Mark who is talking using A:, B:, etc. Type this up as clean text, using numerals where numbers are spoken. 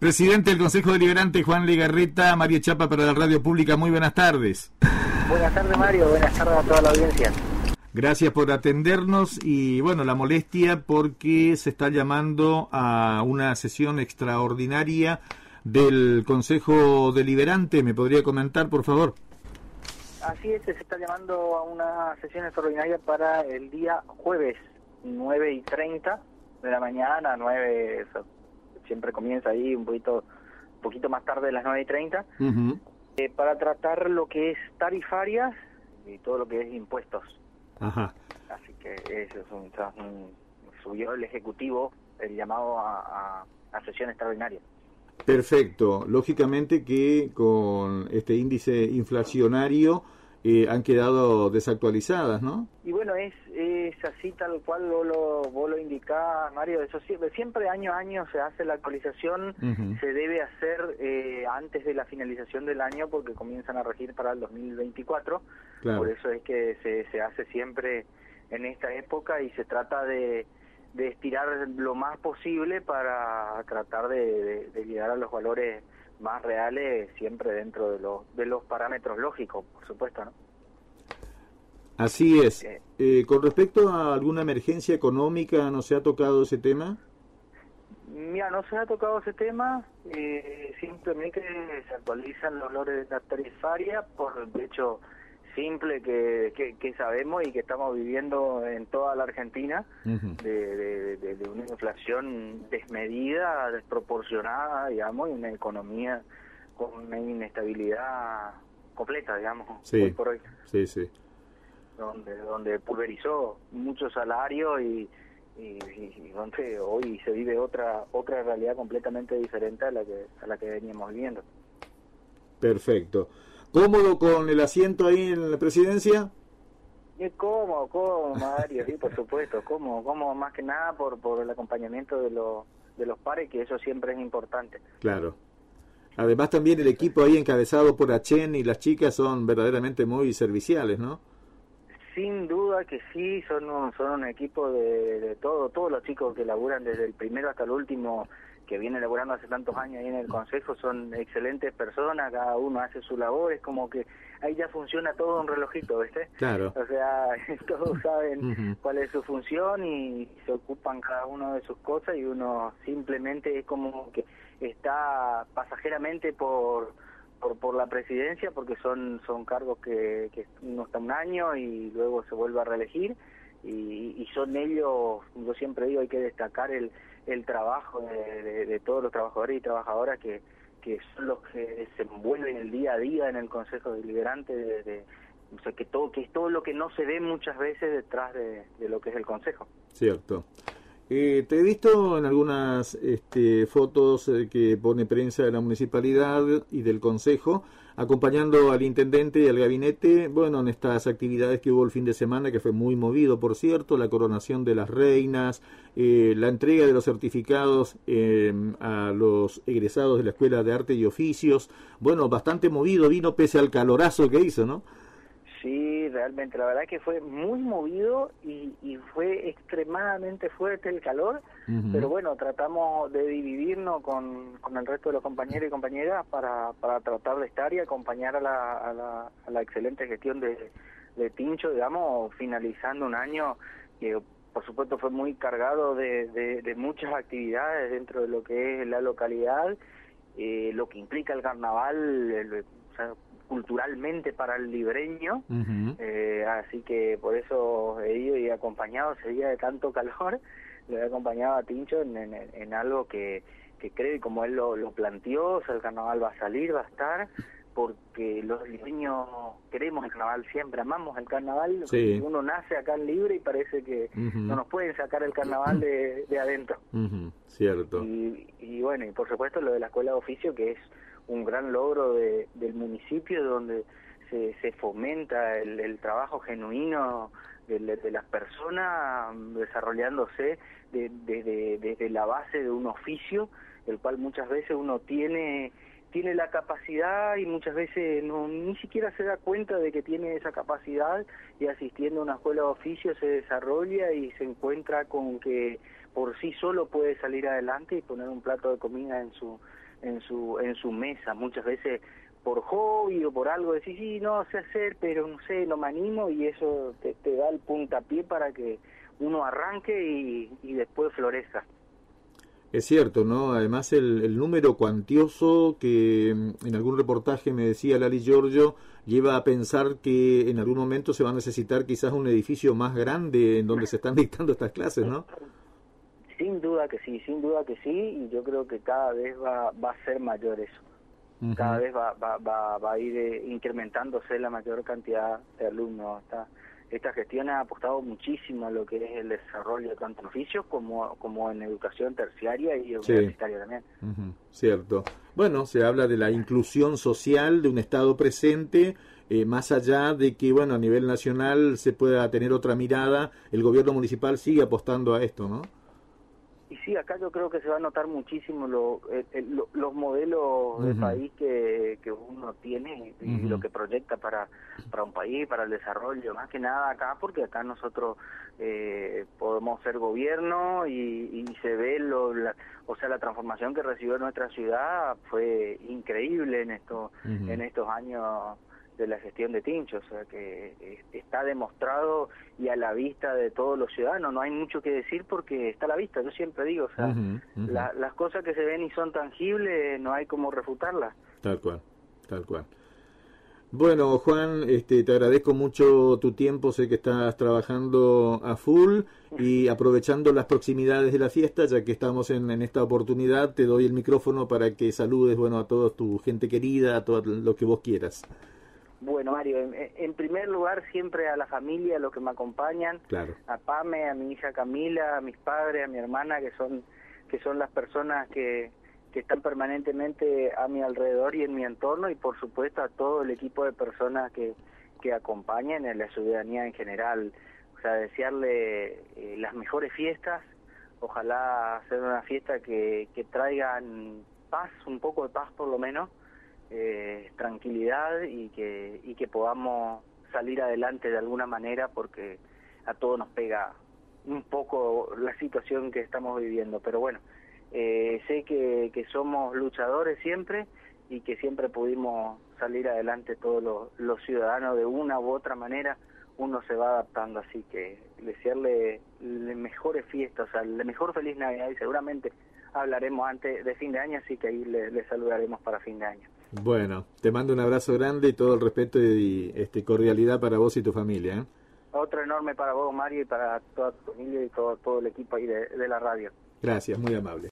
A: Presidente del Consejo Deliberante, Juan Legarreta, Mario Chapa para la Radio Pública, muy buenas tardes.
B: Buenas tardes, Mario, buenas tardes a toda la audiencia.
A: Gracias por atendernos y bueno, la molestia porque se está llamando a una sesión extraordinaria del Consejo Deliberante. ¿Me podría comentar, por favor?
B: Así es, se está llamando a una sesión extraordinaria para el día jueves, 9:30 de la mañana, 9, siempre comienza ahí un poquito más tarde de las 9:30, para tratar lo que es tarifarias y todo lo que es impuestos.
A: Ajá.
B: Así que eso es subió el Ejecutivo el llamado a sesión extraordinaria.
A: Perfecto. Lógicamente que con este índice inflacionario han quedado desactualizadas, ¿no? Y
B: bueno, es así tal cual vos lo indicás, Mario. Eso siempre año a año se hace la actualización. Se debe hacer antes de la finalización del año porque comienzan a regir para el 2024. Claro. Por eso es que se hace siempre en esta época y se trata de estirar lo más posible para tratar de llegar a los valores más reales, siempre dentro de los parámetros lógicos, por supuesto, ¿no?
A: Así es. Con respecto a alguna emergencia económica, ¿no se ha tocado ese tema?
B: Mira, no se ha tocado ese tema, simplemente se actualizan los valores de la tarifaria por el hecho simple que sabemos y que estamos viviendo en toda la Argentina, de una inflación desmedida, desproporcionada, digamos, y una economía con una inestabilidad completa, digamos, hoy por hoy.
A: Sí, sí.
B: Donde pulverizó muchos salarios y donde hoy se vive otra realidad completamente diferente a la que veníamos viviendo.
A: Perfecto. ¿Cómodo con el asiento ahí en la presidencia?
B: Cómodo, Mario, sí, por supuesto, cómodo más que nada por el acompañamiento de los pares, que eso siempre es importante.
A: Claro. Además también el equipo ahí encabezado por Achen y las chicas son verdaderamente muy serviciales, ¿no?
B: Sin duda que sí, son un equipo de todos los chicos que laburan desde el primero hasta el último, que viene laburando hace tantos años ahí en el Consejo, son excelentes personas, cada uno hace su labor, es como que ahí ya funciona todo un relojito, ¿viste?
A: Claro.
B: O sea, todos saben cuál es su función y se ocupan cada uno de sus cosas y uno simplemente es como que está pasajeramente por la presidencia, porque son cargos que uno está un año y luego se vuelve a reelegir y son ellos, yo siempre digo, hay que destacar el trabajo de todos los trabajadores y trabajadoras que son los que desenvuelven el día a día en el Consejo Deliberante, o sea, que es todo lo que no se ve muchas veces detrás de lo que es el Consejo.
A: Cierto. Te he visto en algunas fotos que pone prensa de la municipalidad y del Consejo, acompañando al intendente y al gabinete, bueno, en estas actividades que hubo el fin de semana, que fue muy movido, por cierto, la coronación de las reinas, la entrega de los certificados a los egresados de la Escuela de Arte y Oficios, bueno, bastante movido, vino pese al calorazo que hizo, ¿no?
B: Sí, realmente, la verdad que fue muy movido y fue extremadamente fuerte el calor, pero bueno, tratamos de dividirnos con el resto de los compañeros y compañeras para tratar de estar y acompañar a la excelente gestión de Tincho, digamos, finalizando un año que por supuesto fue muy cargado de muchas actividades dentro de lo que es la localidad, lo que implica el carnaval, o sea, culturalmente para el libreño, así que por eso he ido y acompañado ese día de tanto calor, lo he acompañado a Tincho en algo que creo, y como él lo planteó, o sea, el carnaval va a salir, va a estar, porque los libreños queremos el carnaval siempre, amamos el carnaval, sí. Uno nace acá en Libre y parece que no nos pueden sacar el carnaval de adentro.
A: Cierto.
B: Y bueno, y por supuesto lo de la Escuela de Oficio, que es un gran logro del municipio, donde se fomenta el trabajo genuino de las personas, desarrollándose desde la base de un oficio, el cual muchas veces uno tiene la capacidad y muchas veces ni siquiera se da cuenta de que tiene esa capacidad, y asistiendo a una escuela de oficio se desarrolla y se encuentra con que por sí solo puede salir adelante y poner un plato de comida en en su mesa. Muchas veces por hobby o por algo decís, sí, no sé hacer, pero no sé, no me animo, y eso te da el puntapié para que uno arranque y después florezca.
A: Es cierto, ¿no? Además el número cuantioso que en algún reportaje me decía Lali Giorgio lleva a pensar que en algún momento se va a necesitar quizás un edificio más grande en donde se están dictando estas clases, ¿no?
B: Sin duda que sí, y yo creo que cada vez va a ser mayor eso. Cada vez va a ir incrementándose la mayor cantidad de alumnos. Esta gestión ha apostado muchísimo a lo que es el desarrollo tanto en oficios como en educación terciaria y universitaria también.
A: Cierto. Bueno, se habla de la inclusión social, de un Estado presente, más allá de que, bueno, a nivel nacional se pueda tener otra mirada, el gobierno municipal sigue apostando a esto, ¿no?
B: Y sí, acá yo creo que se va a notar muchísimo los modelos de país que uno tiene y lo que proyecta para un país, para el desarrollo, más que nada acá, porque acá nosotros podemos ser gobierno y se ve o sea, la transformación que recibió nuestra ciudad fue increíble en estos años de la gestión de Tincho, o sea que está demostrado y a la vista de todos los ciudadanos. No hay mucho que decir porque está a la vista. Yo siempre digo, o sea, las cosas que se ven y son tangibles no hay como refutarlas.
A: Tal cual. Bueno, Juan, te agradezco mucho tu tiempo, sé que estás trabajando a full y aprovechando las proximidades de la fiesta, ya que estamos en esta oportunidad, te doy el micrófono para que saludes, bueno, a toda tu gente querida, a todo lo que vos quieras.
B: Bueno, Mario, en primer lugar siempre a la familia, a los que me acompañan,
A: claro,
B: a Pame, a mi hija Camila, a mis padres, a mi hermana, que son las personas que están permanentemente a mi alrededor y en mi entorno, y por supuesto a todo el equipo de personas que acompañan, a la ciudadanía en general. O sea, desearle las mejores fiestas, ojalá hacer una fiesta que traigan paz, un poco de paz por lo menos, tranquilidad y que podamos salir adelante de alguna manera, porque a todos nos pega un poco la situación que estamos viviendo, pero bueno, sé que somos luchadores siempre y que siempre pudimos salir adelante todos los ciudadanos de una u otra manera. Uno se va adaptando, así que desearle las mejores fiestas, o sea, la mejor feliz Navidad, y seguramente hablaremos antes de fin de año, así que ahí le saludaremos para fin de año.
A: Bueno, te mando un abrazo grande y todo el respeto y cordialidad para vos y tu familia, ¿eh?
B: Otro enorme para vos, Mario, y para toda tu familia y todo el equipo ahí de la radio.
A: Gracias, muy amable.